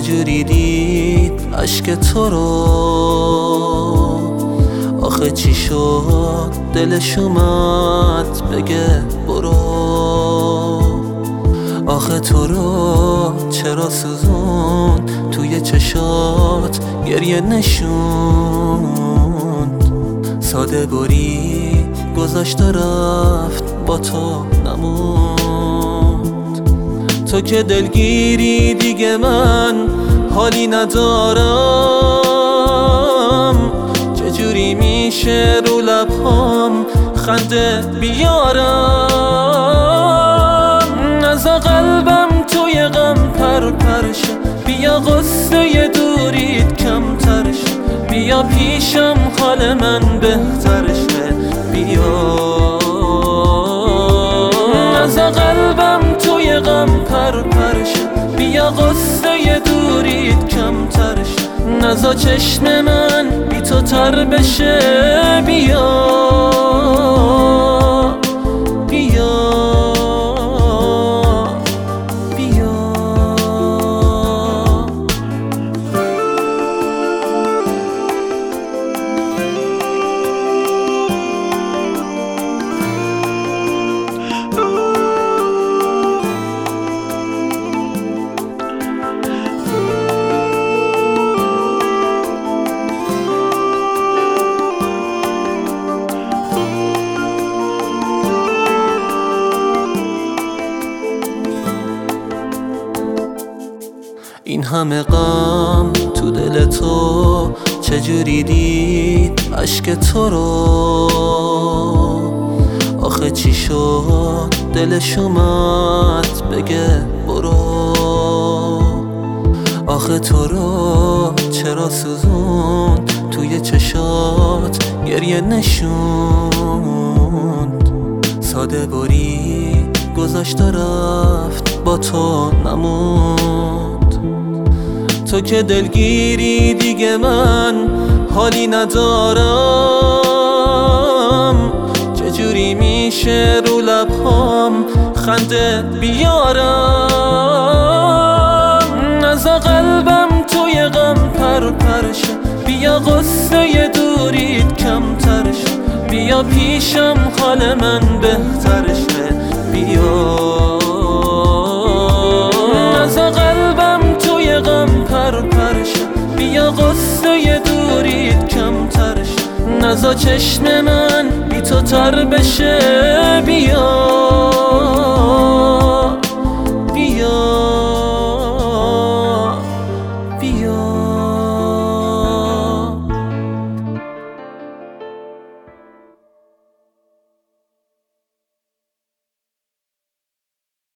چجوری دید اشک تو رو؟ آخه چی شد دلش اومد بگه برو؟ آخه تو رو چرا سوزون توی چشات گریه نشوند؟ ساده بری گذاشت و رفت با تو نموند. تو که دلگیری دیگه من حالی ندارم، چجوری میشه رو لبهام خنده بیارم؟ نزا قلبم توی غم پرپر شه، بیا غصه دوریت کمتر شه، بیا پیشم حال من بهتر شه، بیا. نزا قلبم توی غم پرپر شه، بیا غصه دوریت کمتر شه، نزا چشم من بی تو تر بشه، بیا بیا. این همه غم تو دل تو چجوری دید اشک تو رو؟ آخه چی شد دلش اومد بگه برو؟ آخه تو رو چرا سوزون توی چشات گریه نشوند؟ ساده بری گذاشت و رفت با تو نموند. تو که دلگیری دیگه من حالی ندارم، چجوری میشه رو لبهام خنده بیارم؟ نزا قلبم توی غم پرپر شه، بیا غصه دوریت کمتر شه، بیا پیشم حال من بهتر شه، بیا. نزا قلبم توی غم پرپر شه، بیا غصه دوریت کمتر شه، نزا چشم من بی تو تر بشه، بیا